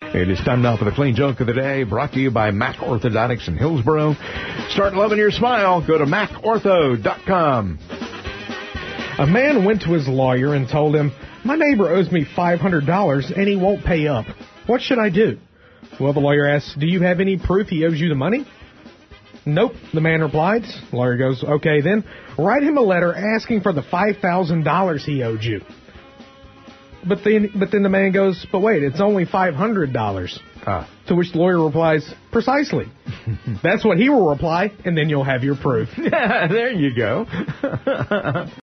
It is time now for the Clean Joke of the Day, brought to you by Mac Orthodontics in Hillsboro. Start loving your smile. Go to MacOrtho.com. A man went to his lawyer and told him, "My neighbor owes me $500 and he won't pay up. What should I do?" Well, the lawyer asks, "Do you have any proof he owes you the money?" "Nope," the man replied. The lawyer goes, "Okay, then write him a letter asking for the $5,000 he owed you." But then the man goes, "But wait, it's only $500. To which the lawyer replies, "Precisely." That's what he will reply, and then you'll have your proof. Yeah, there you go.